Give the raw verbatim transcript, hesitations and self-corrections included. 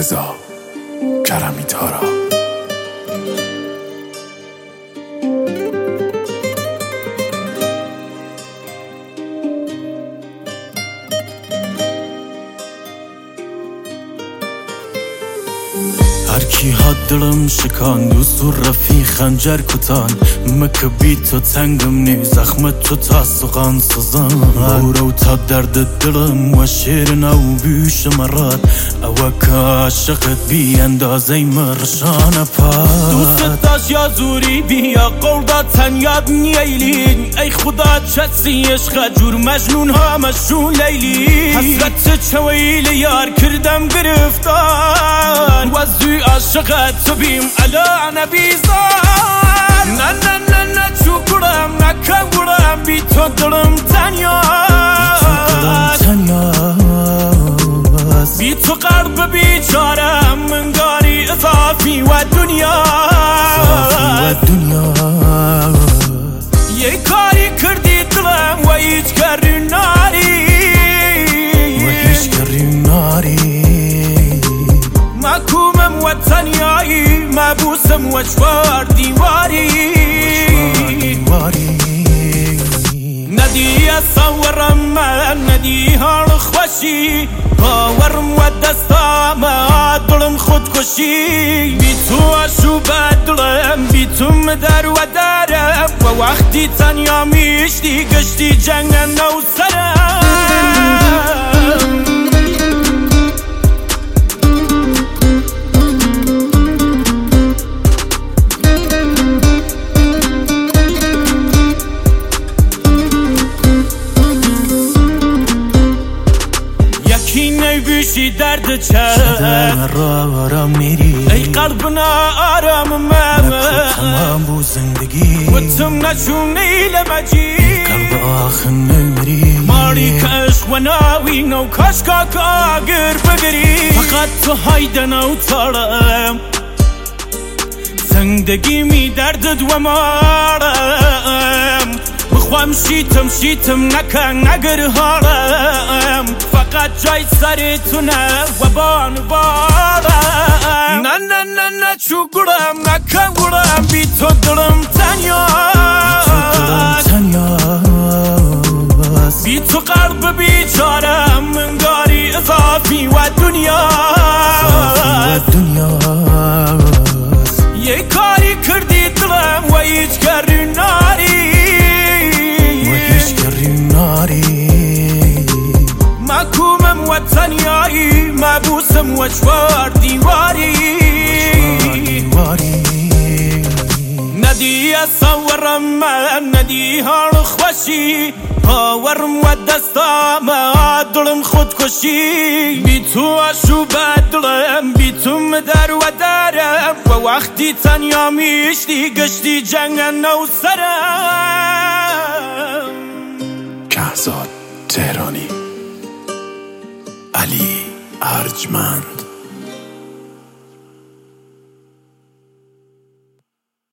رضا کرمی تارا. هر کی ها دلم شکاند و سور رفی خنجر کتان مکه بی تو تنگم نی زخمت تو تا سقان سزان بورو تا درد دلم و شیر نو بیش مرات او که عاشقت بی اندازه مرشان پاد دوست داشت یا زوری بیا قول داد تنیاد نیلین ای خدا چسی عشق جور مجنون ها مشون لیلی حسرت چویل یار کردم گرفتان و زوی عاشقت تو بیم علا نبی زار نه نه نه نه چو گرم نکم گرم بی تو دلم تنیاست بی تو قلب بیچارم منگاری اضافی و دنیا یه کاری کردی دلم و هیچ کاری ناری و هیچ کاری ناری مکومم و تنیایی مبوسم و چوار دیواری ندی اصورم من ندی حال خوشی باورم و دستام دلم خودکشی بی تو اشوب دلم بی تو مدر و درم و وقتی تنیا میشتی گشتی جنگ نو سرم بیشی درد چه را میری ای قلبنا آرام من تمام بو زندگی و تم نچونی لمجی قلب آخر نمیری ماری کش و ناوی نو کش کاکا اگر بگری فقط تو هایدن او تارم زندگی می دردد و مارم بخوام شیتم شیتم نکن اگر هارم فقط جای سر تو نه و بان بارم نه نه نه نه چو گرم نکن گرم بی تو دلم تنیاست بی تو قلب بیچارم منگاری اضافی و دنیا یه کاری کردی دلم و هیچ کاری ناری مکومم و تنیایی مبوسم و چوار دیواری ندی اصورم من ندی حال خوشی باورم و دستام دلم خودکشی بی تو اشوب دلم بی تو مدر و درم و وقتی تنیا میشتی گشتی جنگ نو سرم. کهزاد تهرانی، علی ارجمند.